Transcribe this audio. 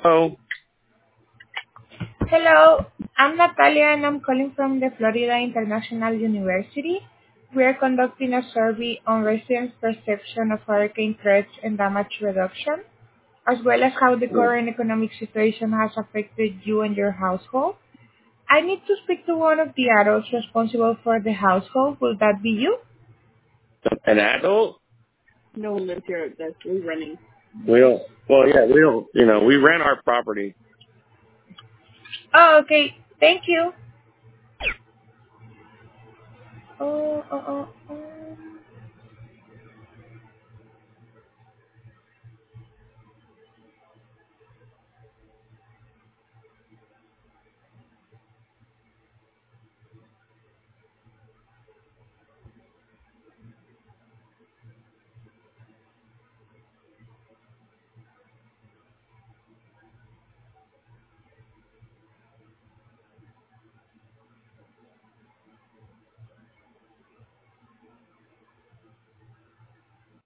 Oh, Hello, I'm Natalia and I'm calling from the Florida International University. We are conducting a survey on residents' perception of hurricane threats and damage reduction, as well as how the yeah. current economic situation has affected you and your household. I need to speak to one of the adults responsible for the household. Will that be you? An adult? No one lives here that's running. We don't. Well, yeah, we don't. We rent our property. Oh, okay. Thank you. Oh, oh, oh, oh.